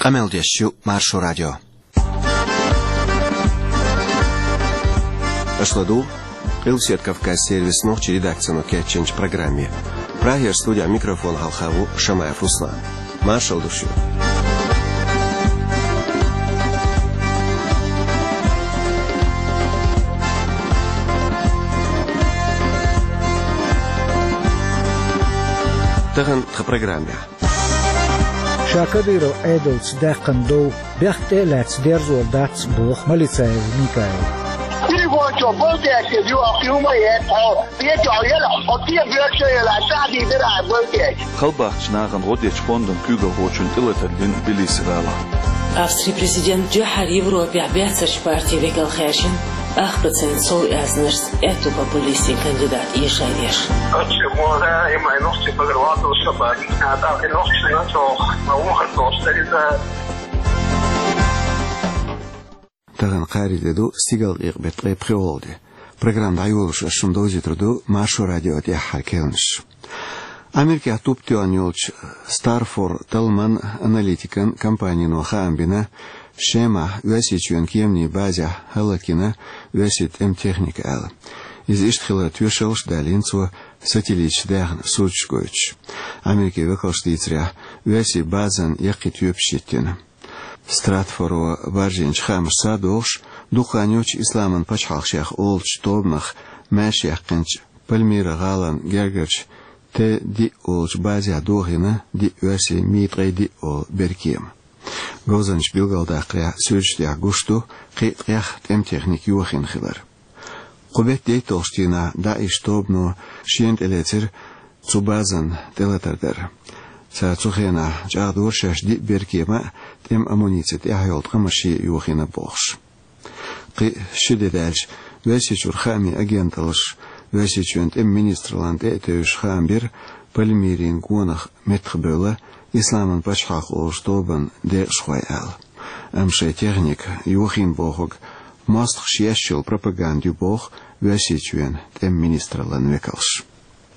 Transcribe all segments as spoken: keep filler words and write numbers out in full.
Qameldeshu Marşo Radyo. Ашладу, Илсет Кавказ сервис ночи редакцию Кетченч программе. Прагер студия микрофон Халхаву Шамаев Руслан. Маршал душу. Таган в программе. Шакадиров Эдолс Дахандов Бехте Лец Дерзор Дац Бог Малицаев Микаэл. Халбахч наган родич фондон кюгал хочун тилетерлин билисрала. Австрия президент Джохар Европе обязательш партии Вегал Хэшин ах процент сол язнерс эту популистский кандидат Ешавеш. Почему да, и мои ногти погреватся, чтобы а да, и ногти на то, на ухо то, что Таган Каридеду стигал игбет преприолде. Программа дайолш шундозитруду Маршо Радио де Харкелнш. Америка туптионюлч Старфор Талман аналитикан компанию Хаамбина Шема весичуен кемни базя Халакина весит М техника ал. Из иштхила тюшелш далинцу сателлич дагн сучгоч. Америка векалштицря веси базан якитюпшитин. Стратфоро варжинч хамш садолш духанюч исламан пачхалшях олч тобнах мэшяхкинч пальмира галан гергерч те ди олч базя дохина ди веси митре ди ол беркем. Гозанч билгалдақря сөждя гушту қитрях тем техник юхин хилар. Қубет дейтолштина да ishтобну шиент элетер цубазан телатардар. Са цухена жагдуршаш ди беркема тем амуницит яхйолт қамаши юхина бохш. Қи шидедалш весичур хами агенталш весичуен тем министрланд этөш хамбир пальмирин гуанах метхбöla Исламан пачхах олштобан де шхуайал. Амше техник юхин бохог мост хшешил пропаганду бог весичуен тем министрлан векалш.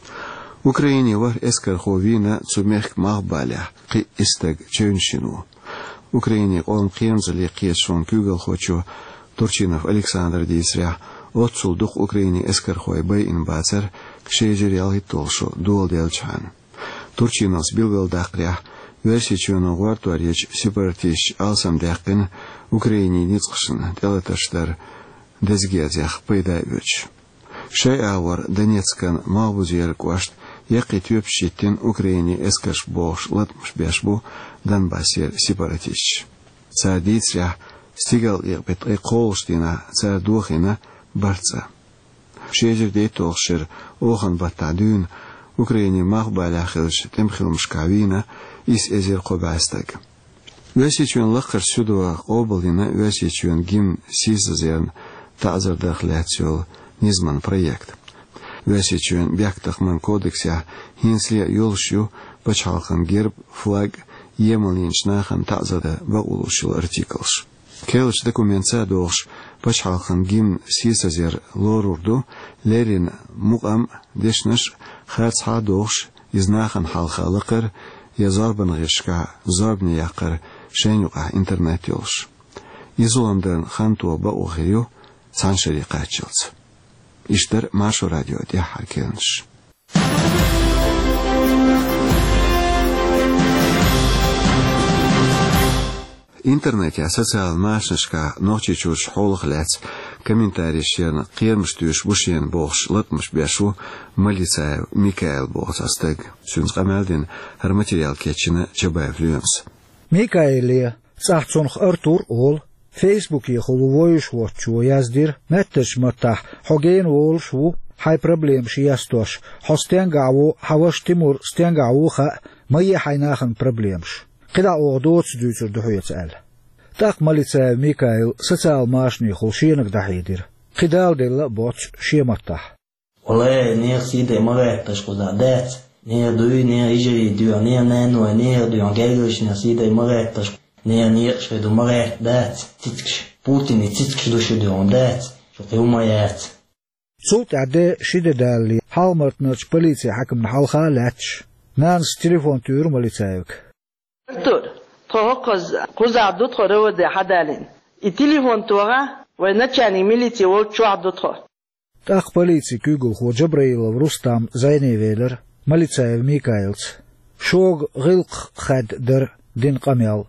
Украине вар эскарховина цумех махбаля қи истаг чөншину. Украине он қиензали қиешон кюгал хочу Турчинов Александр Дисря отцул дух Украине эскархой бай инбацер кшежерял хитолшо дуал делчан. Турчинов сбилгал дақря весичуен угварту арьеч сепаратиш алсам дақин Украине ницқшин телаташтар дезгезях пайдайвич. Шай авар Донецкан малбузер квашт яқи тюпшиттин Украине эскаш бош латмш бешбу Донбассер сепаратиш. Цадицря стигал ирбет эқолштина цадухина барца. Шежер дейтолшир охан батадун Украине махбаляхилш темхилмшкавина ис эзер қобастаг. Весичуен лаққар сюдуа облина весичуен гим сизазерн тазардахляциол низман проект. Весичуен бяктахман кодекся хинслия юлшу пачалхан герб флаг емалиншнахан тазада баулушил артиклш. Келш документса долш пачалхан гим сизазер лорурду лерин муqam дешнаш хацха долш изнахан халхалықыр язарбан ғишка зарбни яқыр шенюға интернет елш. Изуламдан хантуа ба оғирю саншари қачылц. Иштер Маршо Радио де Харкелнш. Интернете социал машнышка ночи чуш холых ляц комментарий шерн қиермштуш бушен болш латмш бяшу Малицаев Микаэл болс астыг сүнс қамалдин хар материал кетчина Чабаев Люемс. Микаэле цахцонх Артур ол Facebook ехолувоюш вотчу яздир мэттэж матах хоген волшу хай проблем шиястош хостенгаву хаваш тимур стенгаву ха мае хайнахан проблемш. Қида оғдоц дүйцір дұхуяцәл. Так Малицаев Микаэл социал машни хулшинок дахидир. Қидал делла боч шематтах. Оле, неер сиде моретташ куза дец. Неер дуй, неер ижери дуя, неер ненуа, неер дуян гелгуш, неер сиде моретташ. Неер неер шведу морет дец. Цицкш. Путин и цицкш души дуян дец. Шуқи умаец. Цут аде шиде далли. Халмартнерч полиция хакам на халха лач. Нанс телефон тюр Малицаевк. Артур, تهكز كوز عدد خروج ده حدالين التليفون توها ونتشاني ميليتي وشو عدد خو تأخ بوليسي كيغو خو جبريل رستم زيني فيلر مليتسايف ميكايلز شوغ غلق خد در دين قميال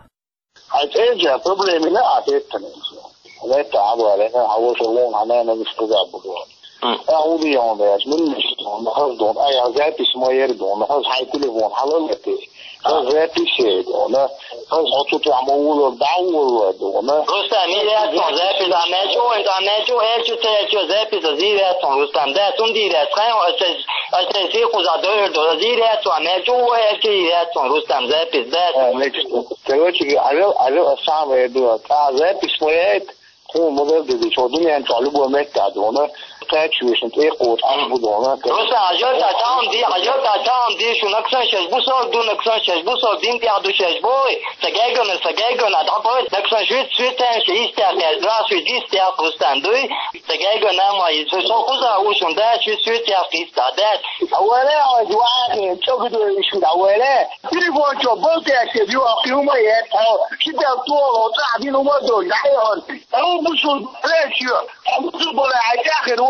هترجع بروبلم لا عتيتني لا تعبوا علينا عوش الله معنا نستجاب أقول يوم ده من من هذون أي عزات اسمه يردون هذا هاي تليفون حلالتي هذا تيشيد ولا هذا حطوا عمول دعوة دونا رستم يا تزاف إذا ما جو إذا ما جو إيش تيجي تزاف تزيد رستم ده تندي ده كان أساس أساسي خذ دور دور تزيد ما جو إيش رستم زاف ده تقولي على على أسامة يدوا كذا اسمه يد هو مدرب دي شو دنيا نطلبوا مكة دونا تاچوش انت ايه قوت عن بدونا روسا عجل تاعم دي عجل تاعم دي شو نكسن شجبوسو دو نكسن شجبوسو دين دي عدو شجبوي سجايجون سجايجون ادعبوي نكسن شويت شويتن شيست ازرا شويت ديست يا فستان دوي سجايجون ما يسو خوزا وشون ده شويت شويت يا فيست دات اولا جواه تشوفوا شو اولا تليفون جو بوتي اكيو اقيوم يا كده طول وطلع دي ما دول دايون او بشو ريشيو بشو بلا اخر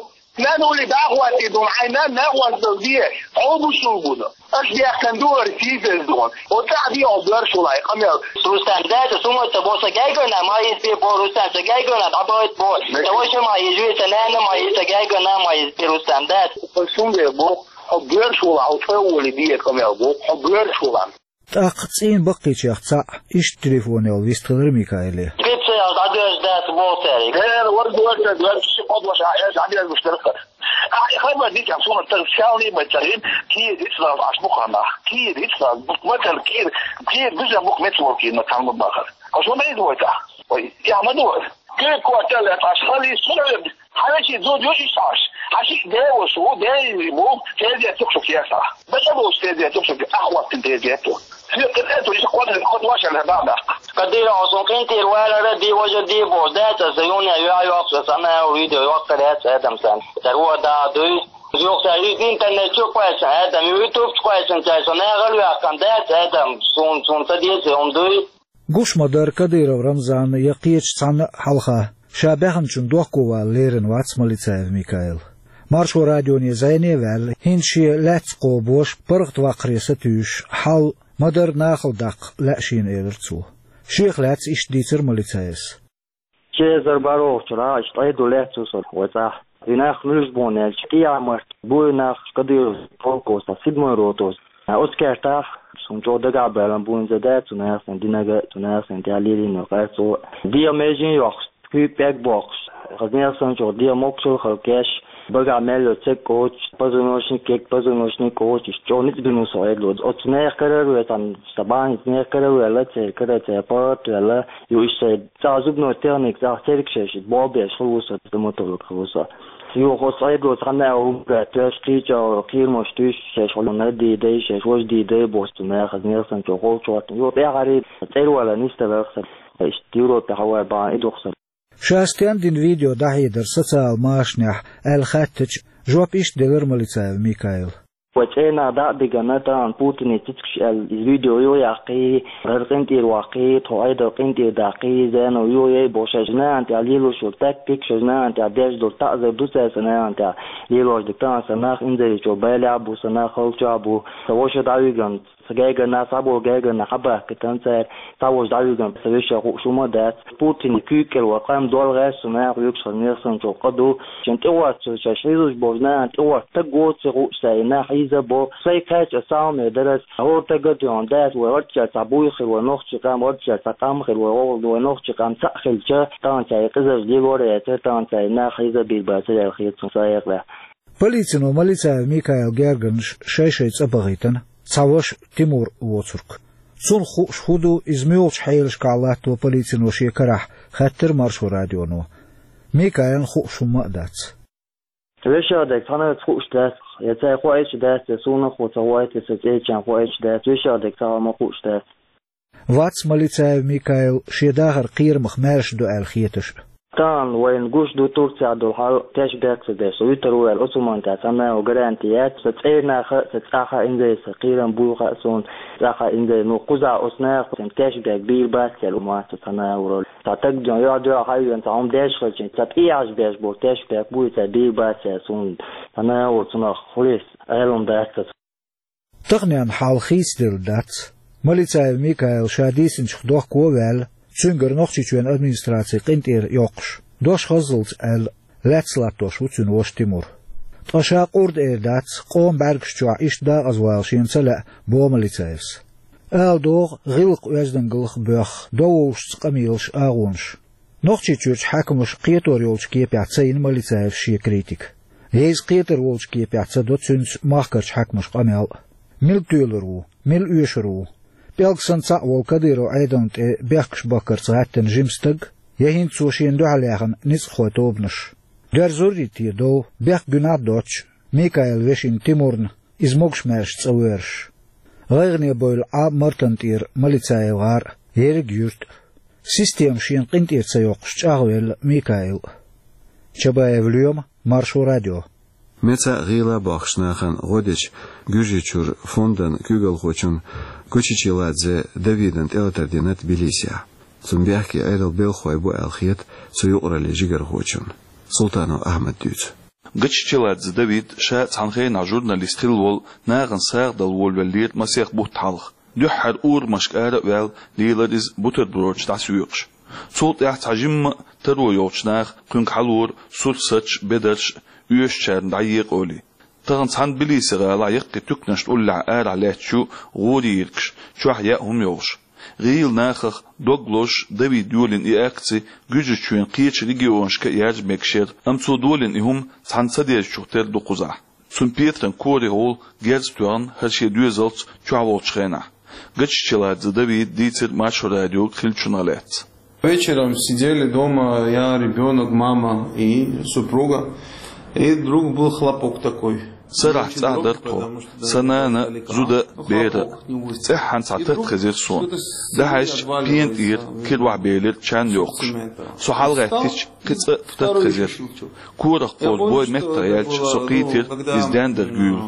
لا نقول دعوة دون عينا نقوى الزوجية عضو شوبنا أشبه كندور تيزل دون وتعدي عبر شو لايق أمير روستان ده سوما تبوسا جايجونا ما يسبي بو روستان جايجونا دعوت بو توش ما يجوي سنانا ما يسجايجونا ما يسبي روستان ده فسوما بو عبر شو لايق فولي دي كمير بو عبر شو لايق تأقصين بقيت يخصع إيش تليفوني والويستغر ميكايلي كيف عدوش ده تبوتري غير ورد ورد ورد شيء قدوة شعيات عديد المشتركة أخي خيبا ديك عصونا التغسيوني بيتغين كير إسراف عشبوخنا كير إسراف بكمتل كير كير بزا بوك متوركي مكان مباخر عصونا إيه دويتا يعمدوه كير كواتل أشخالي سنة حالشي زود يوشي ساش حشي ده وشو ده يمو تيزي تقشو كياسا بس أبوش تيزي تقشو أحوات تيزي تقشو في قرأته ليش قوات الخطوة عشان هذا قدير عصون كنتي الوالد دي وجد دي بوزدات سيوني أيها يوقف سنة أريد يوقف هذا هذا مثلا تروى دا دوي يوقف يريد إنترنت شو كويس هذا يوتيوب كويس إنت سنة غلو أكان ده هذا سون سون تدي سيوم دوي قوش مدار قدير رمضان يقيش صن حلقة شابهن شندوق قوة ليرن واتس ماليتسايف ميكايل مارشو راديوني زيني وال هنشي لاتس قوبوش برغت واقريسة تيوش حال مدر ناخل دق لأشين إيرتسو شيخ لاتس إش ديتر ماليتسايس شيزر باروخ شرا إشتايدو لاتسو صر وزاح يناخ نلش بونيل شكيا مرت بوي ناخ قدير فوقوسا سيدمون روتوس أسكار تاخ سنجو دقا بلان بوين زدات تناخ سنديناغ تناخ سندياليلي نوغاتسو دي أميجين يوخ كي باك بوكس خزنيا سنجو دي موكسو خلقاش بقى ملو تك كوتش بزنوشني كيك بزنوشني كوتش جونيت بنوسو إدلود أتناخ كرر ويتان سبان تناخ كرر ولا تي كرر تي بارت ولا يوشي تعزب نو تيرنيك زاخ تيرك شاشي بوبي شلوسا تموتو خلوسا يو خص إدلود خنا وقع تشتيج أو كير مشتيش شاش ولا ندي دي شاش وش دي دي بوستنا خزنيا سنجو قوتش يو بيعري تير ولا نستبخس اشتيرو تحوى با إدوخسر شاستيان دين فيديو دحيدر سوسيال ماشنح الخاتج جواب إيش دلر ماليتسايف ميكايل وجهنا دا بجناتا عن بوتين تتكش الفيديو يو يقي رقنتي الواقي توعد رقنتي دقي زين ويو يي بوشجنا أنت عليلو شو تكتك شجنا أنت عديش دول تأذر دوسة سنة أنت ليلو دكتور سنة إنزل جو بالي أبو سنة خلش أبو سووش داويجن سجايجنا سابو جايجنا حبة كتنسر سووش داويجن سويش شو ما دات بوتين كيكل وقام دول غير سنة ويكسر نيرسن جو قدو شنت أوت شاشيزوش بوزنا أنت أوت تجوت سقو سينا حيزة بو سيكاش أسام درس هو تجد يوم دات ورجع تبوي خل ونخش كام ورجع تقام خل وورد ونخش كام سأخل جا تان شيء قزر جيبورة تان شيء نا حيزة بالباسل الخيط سايق له بوليسينو ماليتسايف ميكايل جيرجنش شيء شيء تبغيتن صوش تيمور ووترك صون خوش خودو إزميولش حيلش كعلات وبوليسينو شيكرح خطر مارشو راديونو ميكايل خوش مقدات ليش هذا كان خوش دات يتاي خوش دات سونا خوتوايت سجيجان خوش دات ليش هذا كان ما خوش دات واتس ماليتسايف ميكايل شيداهر قير مخمارش دو الخيتش تان وين جوش دو تورسيا دو حال تاش باك سداش ويترو الأسمان تسمى وجرانتيات ستأينا خ ستأخا إنزي سقيلا بوخا سون سأخا إنزي نقوزا أسناق تاش باك بيل باسكال وما تسمى ورول تعتقد يا دو حاجة أنت عم داش خلشين تبيعش باش بو تاش باك بو تبيل باسكال سون تسمى ورسنا خليس أهلهم داس تغنيان حال خيستر دات مليتسايف ميكائيل شاديسن شخدوخ كووال Цюнгер нохчичуен администрации qintir yoqsh. Dosh khazult el letslatosh utsun wosh Timur. Tashaq ord erdats qom bergshtua ishda azwal shiensala bomalitsaevs. El dog gilq uyazdengilq bukh dowush qamilsh agunsh. Nochchichuch hakmush qiyator yolch kiyapatsayn malitsaev shi kritik. Yeis qiyator wolch kiyapatsa dotsuns mahkarch hakmush qamel. Mil tüleru, mil uyeshru. Belgsan sa wol kadiro aidont e berksh bakar zaten jimstag yehin zoshien do halegen nis khotobnish der zoriti do berg gunadoch Mikael Veshin Timurn iz mogshmersh tsawersh regne boil a martantir malitsaevar yergyurt sistem shin qintir tsayoqsh chagwel Mikael Chabaevlyom Marsho Radio Meца gila baxshnaxan godich güjichur fondan kügel khochun Kochichiladze Davidan Eltardina Tbilisia. Zumbiaki Aidel Belkhoy bu Alkhiyat Suyuqrali Jigar Khochun. Sultano Ahmed Düz. Kochichiladze David sha tsankhayna jurnalist khilwol nagin saqdal wolvelir masakh buhtalq. Duhar ur mashkara wel liler is butterbroch tasuyuqsh. Sult yaht hajim terwo yoqshnaq qunk halur sutsach bedarch uyeshchern dayiq oli. تغن عن بليس غلا يقي تكنش تقول عار على شو غوري يركش شو أحياءهم يوش غيل ناخخ دوغلوش دافيد يولين إياكتي جوجتشوين قيتش ريجيونش كياج مكشير أم تودولين إهم عن صديق شوتر دو قزع سون بيترن كوري هول جيرز توان هرشي دوزلت شو عوض شخينا جتشلات دافيد ديتر ماشو راديو خلشونالات. Вечером сидели дома я, ребенок, мама и супруга, и вдруг был хлопок такой. سرح تعدرتو سنانا زودا بيرا تحن تعتت خزير سون دهش بين إير كل وعبيلر كان يوقش سو حلقتش قصة فتت خزير كورق قول بوي متر يالش سقيتر إزدان در جول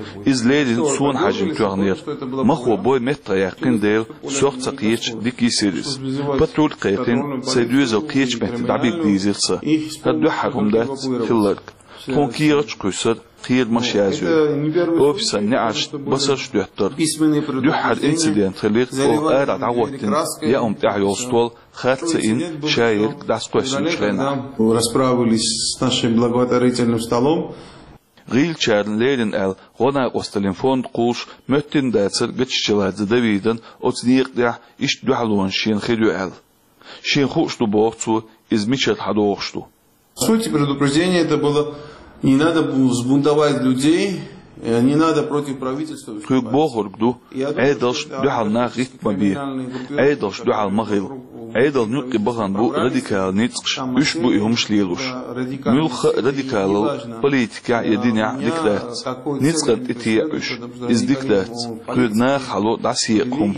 إزليدن سون حجم تغنير مخو بوي متر يقين ديل سوق تقيتش ديكي سيريس بطول قيقين سيدوز القيتش مهت دعبيك ديزير سا هدو حرم دات كلرك تونكيرتش قيسر خير مش يازو أوفيسا نعش بصرش دوحتر دوحر إنسيدنت خلير أو آراد عواتن يا أم تعيو ستول خاتسين شاير داس قوسين شغينا расправились с нашим благотворительным столом. غيل شارن ليرن ال غنا أستلم فوند قوش متن داتر قتشلات دافيدن أتنيق دع إش دوحلون شين خيرو ال شين خوش دو بوغتو إز ميشت حدوغشتو. Суть предупреждения это было не надо взбунтовать людей, не надо против правительства. Кук богоргду, айдалш духал на ритмабир, айдалш духал магил, айдал нюки баган бу радикал ницкш, уж бу ихум шлилуш. Мюлх радикал политика единя диктат, ницкат ития уж, из диктат, кук на хало дасиекум,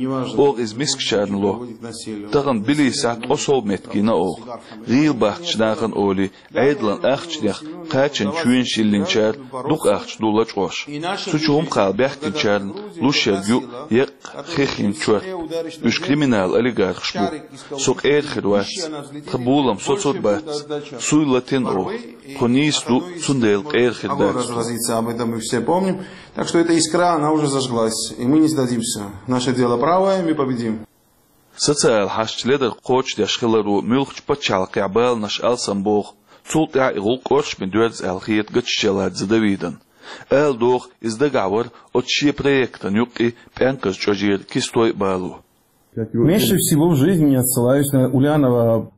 ог из мискшарнло, таган били сат осол меткина ог, рил бахч наган оли, айдлан ахчлях, قاچن چوین شیلینچر دوق اخش دولاچ قوش سوچوم قال بحکن چرن لوشرگو یک خیخین چور اش کریمینال الیگارخ شبو سوق ایر خدوات قبولم سوچوت بات سوی لاتین او конисту сундел эйр хиддат. Об этом мы все помним. Так что эта искра, она уже зажглась, и мы не сдадимся. Наше дело правое, мы победим. Социал хашчледер коч дяшхилару мюлхч пачалк ябал наш алсамбох. Цулт я игул корш мен дуэрз алхиет гаччалат за Давиден. Эл дох из договор от чьи проекта нюк и пянкас чожир кистой балу. Меньше всего в жизни я ссылаюсь на Ульянова.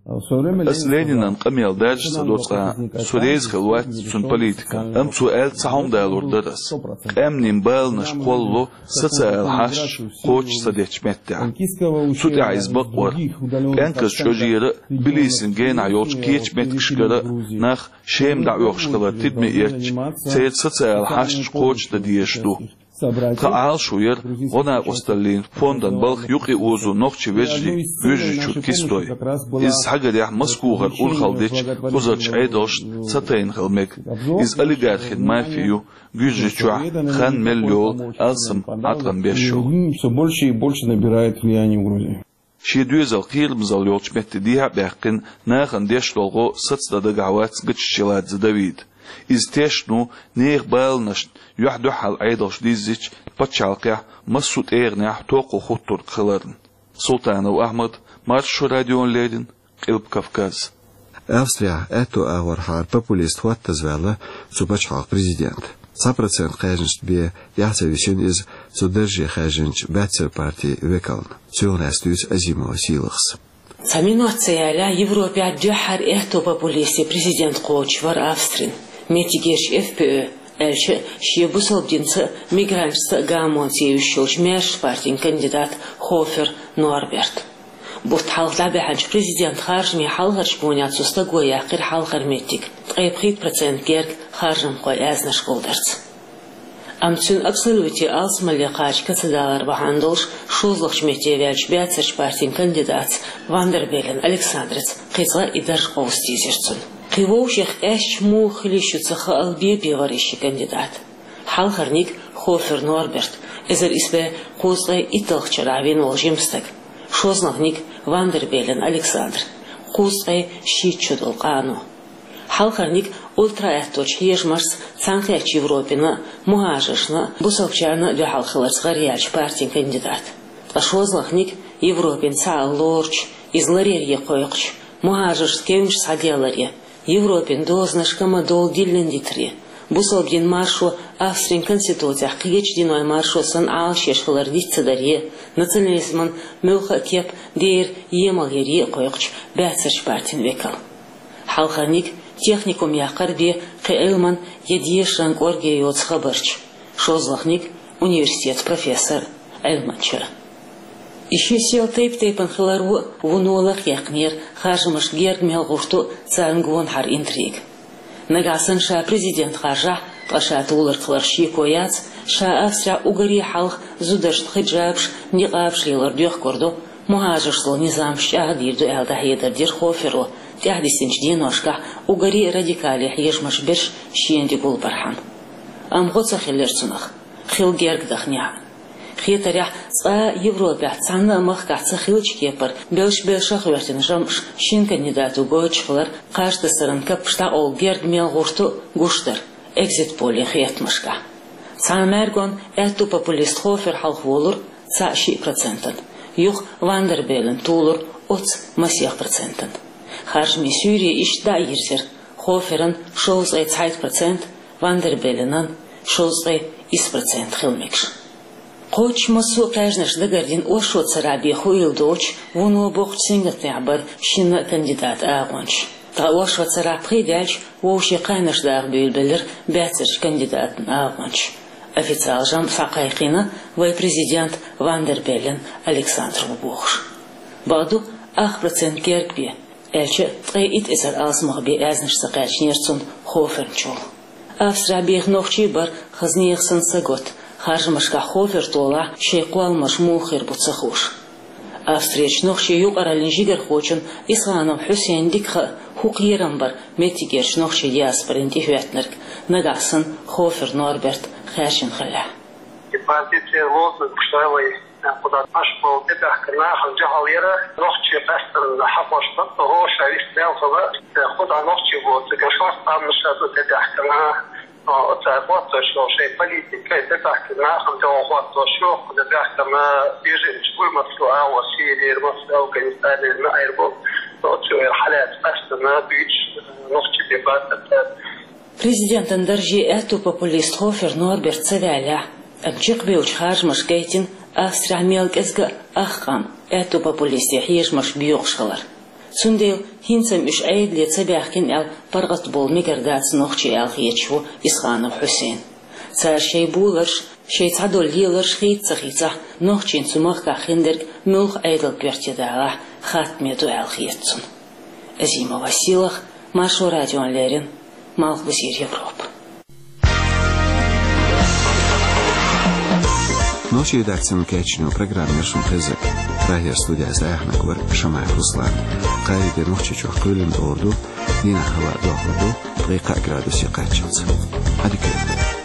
С Лениным камел дальше садоцка сурейз халуат сун политика. Ам суэл цахом дайлур дырас. Эмним бэл наш коллу социал хаш коч садеч метта. Судя из баквар. Пянкас чожир билисин ген айоч кеч меткшкара нах шем да йохшкала тидме ирч. Цейд социал хаш коч да диешту. Таал шуер, гона осталин, фондан балх юқи узу нохчи вежди, гюжи чуткистой. Из хагарях маскугар урхалдич, кузач айдош, сатейн халмек. Из олигархин мафию, гюжи чуах, хан мельол, алсам, атран бешо. Все больше и больше набирает влияние в Грузии. شيدوزال قيرم زال يوتش متديها بحقن ناخن ديش لغو ستة دقعوات قتشلات زدويد إز تيشنو نيغ بالنش يحدو حال عيدوش ديزيش باتشالقيا مسود إيغنيح توقو خطور خلرن سلطان وأحمد مارشو راديون ليدن قلب كافكاز Австрия это авархар популист хваттазвела цубачхак президент. сто процентов хажинч бе ясавишин из судержи хажинч бәтсер партии векалн. Сюрнастюс азимо силахс. Саминуацияля Европе аджахар это популисти президент Кочвар Австрин. Метигеш ФПÖ эльше шебусолдинца мигрантста гамонсиющий мерш партин кандидат Хофер Норберт. Бут халда беханч президент харжми халгарш бунят суста гоя қир халгар метик. Қайпхит процент герг харжым қой әзнаш қолдарц. Амцун абсолюти алс малиқач кацадалар бахандолш шузлықш метевелч бәтсерш партин кандидат Вандербелен Александрец қизға идарш қолстизерцун. Қивоушех әш мухли шуцаха албе бевариши кандидат. Халгарник Хофер Норберт эзер испе қозғай италқчаравин олжимстаг. Шознахник Вандербелен Александр, Кустай Щичудол Кану. Халкарник ультраэхточ ежмарс цанхяч Европина, Мухажишна, Бусовчана Дюхалхаларс Гарьяч партий кандидат. Шознахник Европин Цаал Лорч, из Ларерье Койкч, Мухажиш Кевинч Саделарье, Европин Дознашкама Дол Диллендитри. Бусовгин маршу Австрин конституциях киеч диной маршу сан алшеш хлардич цадарье национализман мюлха кеп дейр емалгери койкч бәтсерш партин векал. Халханик техникум яқарбе қиылман едешан орге йоцха барч. Шозлахник университет профессор Эльманча. Еще сел тейп-тейпан хлару вунолах яқнер хажмаш герг мелгушту цангуон хар интриг. Нагасын ша президент хажа паша тулар кларши кояц ша Австрия угари халх зудашт хиджабш ниqabшлилар дёх корду мухажишло низамш агдирду элда хейдер дир хоферу тяхдисинч диношка угари радикали хешмаш берш шиенди гул бархан амгоца хиллерцунах хилгергдахня хитаря ца Европа цана махкаца хилчкепер белш белшах вертин жамш шин кандидату гочхлар каждый сырын капшта ол герг мел гушту гуштер экзит поле хетмашка цамергон эту популист хофер халхволур ца ши процентен юх Вандербелен тулур оц масих процентен харжми сюри ишта ирзер хоферен шоузай цайт процент Вандербеленан шоузай ис процент хилмекш Коч масу кажнаш дагардин ошо цараби хуил доч воно бог сингатябар шина кандидат агонч. Та ошо цараб хидяч воши кайнаш даг бюлбелер бәтсерш кандидат агонч. Официал жам сакайкина вай президент Вандербелен Александр Бухш. Баду ах процент геркби элче тайит эзер алсмагби әзнаш сакайчнерцун хофернчул. Австрия бех нохчи бар хазнехсын сагот. Харжмашка хофер тола шейкуал машмухер буцахуш. Австриеч нохчи юqaralin jiger хочун Исханов Хусейн дикха хуqyerambar метигерч нохчи диаспорин тихветнерк нагасын Хофер Норберт хашин хала. Депозиция лозунг штайлай куда ашпал тепахкна халжалера нохчи пастер хапошта роша истел хова куда нохчи вот гашвас там шату тепахкна تعرفت شو شيء политика это так на хантоват то что когда там бежит школ مسؤول وسيله مسؤول كنيسه на аэрбо то что حالات أصلا بيج نقطة دبات Президент Андаржи эту популист Хофер Норберт Цевяля обчек бьюч хажмаш кейтин Австрия мелкезга ахкам эту популист яхешмаш бьюшхалар Сундел хинсам иш айдли цабяхкин ал паргат бол мигардац нохчи ал хечу Исханов Хусейн. Цар шей буларш, шей цадол лиларш хитца хитца, нохчин цумахка хиндерг мюлх айдл пертидала хатмеду ал хетцун. Зима Василах, Машу Радион Лерин, Малх Бусир Европа. Ночью редакция мкачную программу Шум Хезек. Радио студия Заяхна Квар Шамай Руслан. Кайде Нохчичух Кылин Орду. Нина Хава Дохуду. Река градусе качался. Адикет.